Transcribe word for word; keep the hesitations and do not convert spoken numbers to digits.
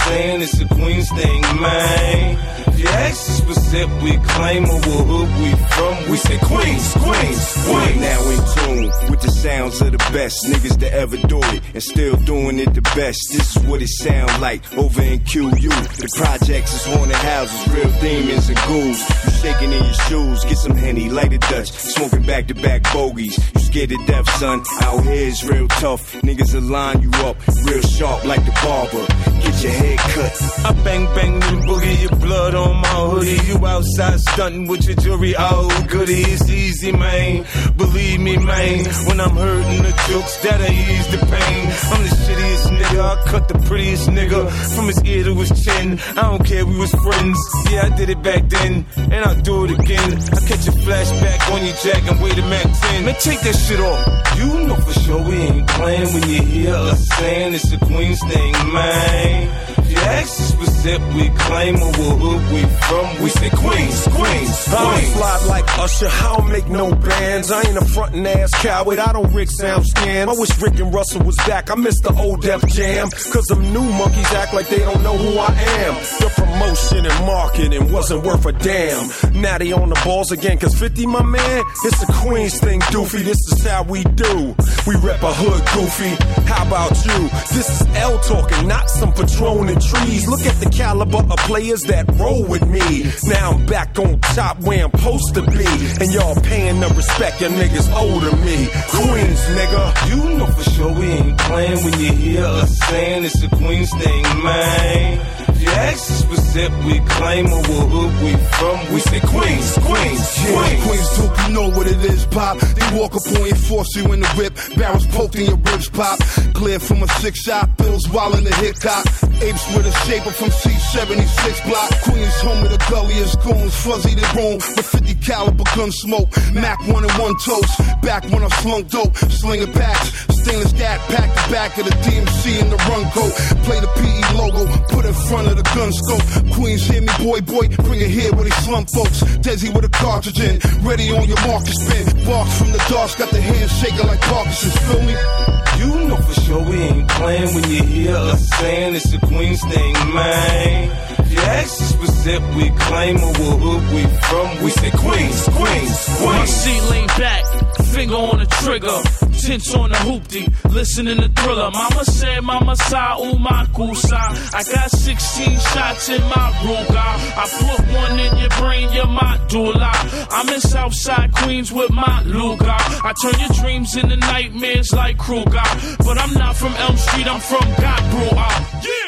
saying? It's a Queens thing, man. If you ask us what set we claim or what hood we from, we say Queens, Queens, Queens. Now in tune with the sounds of the best niggas that ever do it and still doing it the best. This is what it sound like over in Q U. The projects is haunted houses, real demons and ghouls. You shaking in your shoes, get some Henny, light a Dutch, smoking back to back bogeys. You scared to death, son. Out here is real tough. Niggas will line you up, real sharp like the barber. Get your head cut. I bang bang and boogie your blood on my hoodie. You outside stunting with your jewelry, oh goody. It's easy, man. Believe me, man. When I'm hurting the jokes, that'll ease the pain. I'm the shittiest nigga. I cut the prettiest nigga from his ear to his chin. I don't care, we was friends. Yeah, I did it back then, and I'll do it again. I catch a flashback on your jack and wait a Mac ten. Man, take that shit off. You know for sure we ain't playing when you hear us saying it's a Queens thing, man. If you ask us what set we claim or what hood we from, we say Queens, Queens, Queens. I don't slide like Usher, I don't make no bands. I ain't a frontin' ass coward, I don't Rick sound scam. I wish Rick and Russell was back, I miss the old Def Jam. Cause them new monkeys act like they don't know who I am. The promotion and marketing wasn't worth a damn. Now they on the balls again, cause fifty my man, it's a Queens thing, doofy. This is how we do. We rep a hood, goofy. How about you? This is L talking, not some Patron and trees. Look at the caliber of players that roll with me. Now I'm back on top where I'm supposed to be, and y'all paying the respect your niggas owe to me. Queens, nigga. You know for sure we ain't playing when you hear us saying it's a Queens thing, man. If you ask us what set we claim or what hood we from, we say Queens, Queens, Queens. Queens, dope, you know what it is, pop. They walk up on you, force you in the whip, barrels poked in your ribs, pop. Clear from a six shot, bills while in the hip hop. Apes with a shaper from C seventy-six block. Queens home of the gulliest goons, fuzzy the room with fifty caliber gun smoke. Mac one and one toast, back when I slung dope, slinging packs. Stainless gat pack the back of the D M C in the run coat. Play the P E logo, put in front of the gun scope. Queens hear me, boy, boy, bring it here where they slum folks. Desi with a cartridge in, ready on your market spin. Barks from the dark, got the hands shaking like Parkinson's, feel me? You know for sure we ain't playing when you hear us saying it's a Queens thing, man. If you ask us what set we claim or what hood we from, we say Queens, Queens, Queens. My seat lean back, finger on the trigger, tints on the hoopty, listening to Thriller. Mama said, Mama sa umakusa. I got sixteen shots in my Ruger. I put one in your brain, your medulla. I'm in Southside Queens with my Luger. I turn your dreams into nightmares like Kruger. But I'm not from Elm Street, I'm from God Brewer. Yeah.